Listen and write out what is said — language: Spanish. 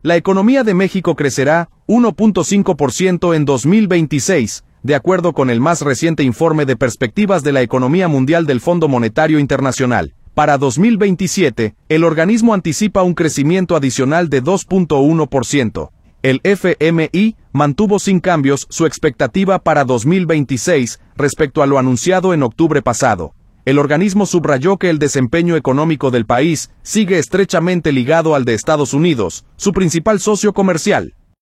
La economía de México crecerá 1.5% en 2026, de acuerdo con el más reciente informe de perspectivas de la economía mundial del Fondo Monetario Internacional. Para 2027, el organismo anticipa un crecimiento adicional de 2.1%. El FMI mantuvo sin cambios su expectativa para 2026 respecto a lo anunciado en octubre pasado. El organismo subrayó que el desempeño económico del país sigue estrechamente ligado al de Estados Unidos, su principal socio comercial.